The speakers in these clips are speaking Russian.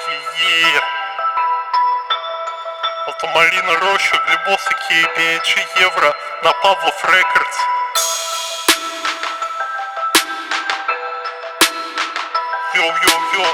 Это Марина Роща, Глебоса, KBG, Евро на Павлов Рекордс. Йо-йо-йо.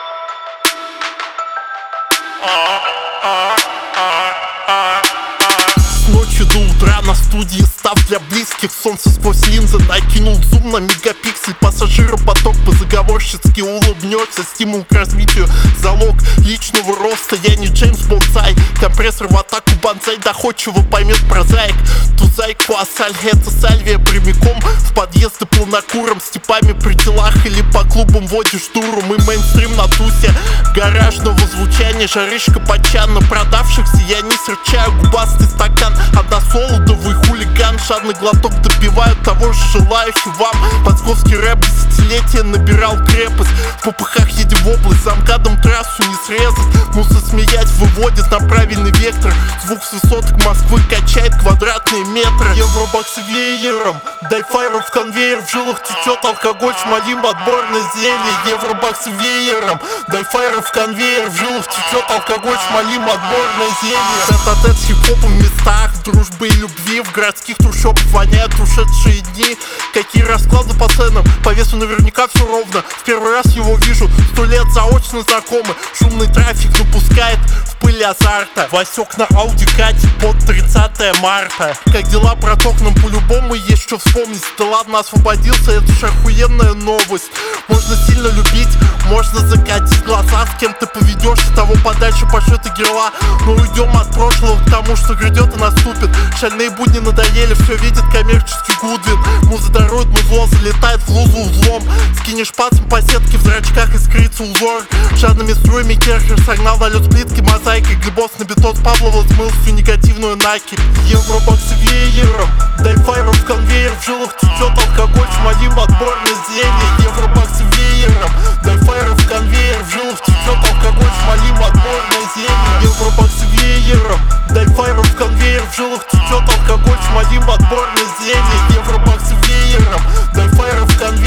С ночи до утра на студии став для близких. Солнце сквозь линзы накинул зум на мегапиксель. Пассажиропоток по-заговорщицки улыбнется. Стимул к развитию, залог личного роста. Я не Джеймс Бонсай, компрессор в атаку бонсай. Доходчиво поймет прозаик. Тузай, квасаль, это сальвия прямиком в подъезды полнокуром. Степами при делах или по клубам водишь туру. Мы мейнстрим на тусе гаражного звучания. Жарышка подчан на продавшихся. Я не серчаю губастый стакан. Односолодовый хулиган, жадный глоток допивают того же желающий вам. Московский рэп десятилетия набирал крепость. В попыхах едем в область, замкадом трассу не срезать. Муса смеять выводит на правильный вектор. Звук с высоток Москвы качает квадратные метры. Евробаксы веером, дай файру в конвейер. В жилах течет алкоголь, шмалим отборное зелье. Евробаксы веером, дай файру в конвейер. В жилах течет алкоголь, шмалим отборное зелье. Тет-а-тет с хип-хопом в местах дружбы и любви. В городских трущобах воняют ушедшие дни. Какие расклады по ценам, по весу наверняка все ровно. В первый раз его вижу, 100 лет заочно знакомы. Шумный трафик напускает в пыль азарта. Васек на Ауди катит под 30 марта. Как дела, браток, нам по-любому есть что вспомнить. Да ладно, освободился, это ж охуенная новость. Можно сильно любить, можно закатить глаза. С кем ты поведешься, того подальше пошлет и герла. Но уйдем от прошлого к тому, что грядет и наступит. Шальные будни надоели, все видит коммерческий Гудвин. Муза дарует музло, залетает в лузу узлом. Скинешь пальцем по сетке, в зрачках искрится узор. Жадными струями Керхер согнал на лед плитки мозаикой. Глебос на бетон Павлова смыл всю негативную наки. Евробаксы веером, дай файру в конвейер. В жилах течет алкоголь, шмалим отборное зелье. Евробаксы веером, дай файру в конвейер. В жилах течет алкоголь, шмалим отборное зелье. Евробаксы веером, дай файру в конвейер. В жилах течет алкоголь, шмалим отборное зелье. Евробаксы веером, дай файру в конвейер.